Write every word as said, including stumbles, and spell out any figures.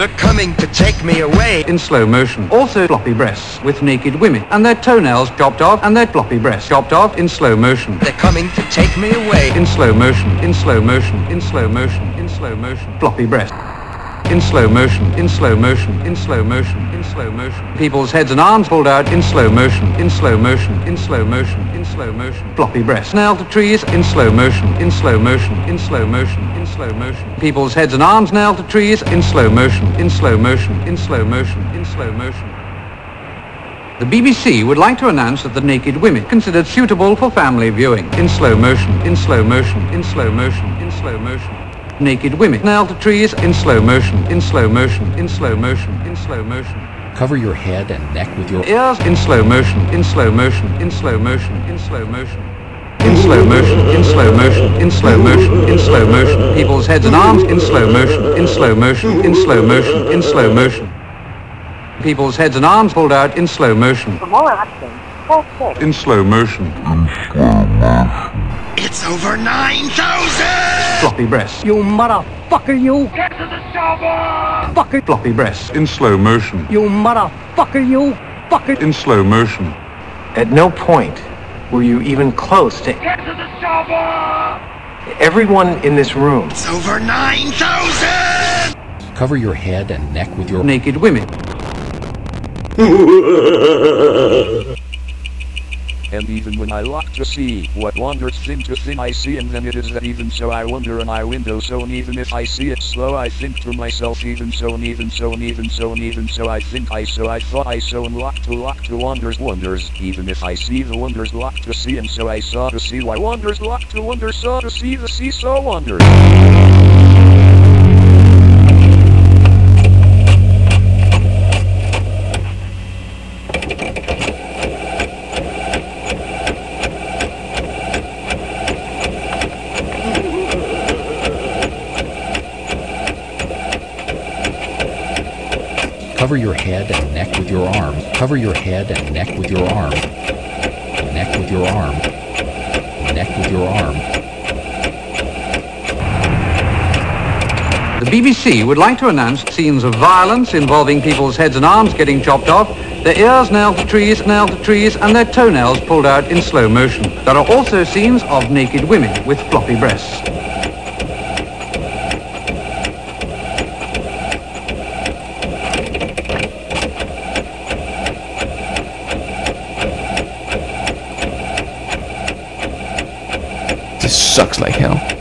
They're coming to take me away. In slow motion. Also floppy breasts with naked women and their toenails chopped off and their floppy breasts chopped off in slow motion. They're coming to take me away. In slow motion. In slow motion. In slow motion. In slow motion. Floppy breasts. In slow motion, in slow motion, in slow motion, in slow motion. People's heads and arms pulled out in slow motion, in slow motion, in slow motion, in slow motion. Floppy breasts nailed to trees in slow motion, in slow motion, in slow motion, in slow motion. People's heads and arms nailed to trees in slow motion, in slow motion, in slow motion, in slow motion. The B B C would like to announce that the naked women considered suitable for family viewing in slow motion, in slow motion, in slow motion, in slow motion. Naked women nailed to trees in slow motion, in slow motion, in slow motion, in slow motion. Cover your head and neck with your ears in slow motion, in slow motion, in slow motion, in slow motion. In slow motion, in slow motion, in slow motion, in slow motion. People's heads and arms in slow motion, in slow motion, in slow motion, in slow motion. People's heads and arms pulled out in slow motion. For more options, press six. In slow motion. It's over nine thousand! Floppy breasts. You motherfucker, you! Get to the chopper! Fucker! Floppy breasts. In slow motion. You motherfucker, you! Fucker! In slow motion. At no point were you even close to... Get to the chopper! Everyone in this room. It's over nine thousand! Cover your head and neck with your naked women. And even when I look to see what wonders seem to think I see, and then it is that even so I wonder and I window so, and even if I see it slow I think to myself even so, and even so, and even so, and even so I think I so I thought I so, and lock to lock to wonders wonders, even if I see the wonders lock to see, and so I saw to see why wonders lock to wonder, saw to see the see saw wonders. Cover your head and neck with your arm. Cover your head and neck with your arm. Neck with your arm. Neck with your arm. The B B C would like to announce scenes of violence involving people's heads and arms getting chopped off, their ears nailed to trees, nailed to trees, and their toenails pulled out in slow motion. There are also scenes of naked women with floppy breasts. This sucks like hell.